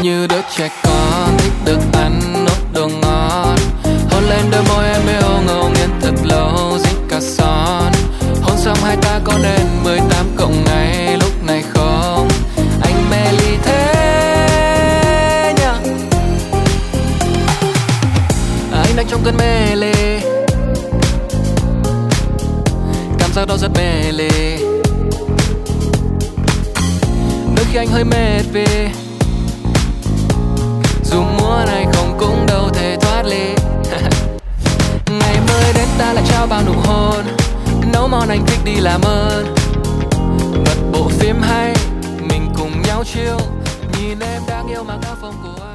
Như đứa trẻ con thích được ăn nốt đồ ngon, hôn lên đôi môi em mới ngầu nghiến thật lâu dính cả son. Hôn xong hai ta có đến 18 cộng ngày lúc này không? Anh mê ly thế nhờ. Anh đang trong cơn mê ly, cảm giác đó rất mê ly. Đôi khi anh hơi mệt vì dù muốn hay không cũng đâu thể thoát ly. Ngày mới đến ta lại trao bao nụ hôn, nấu món anh thích đi làm ơn. Bật bộ phim hay mình cùng nhau chill, nhìn em đáng yêu mà các phong của anh.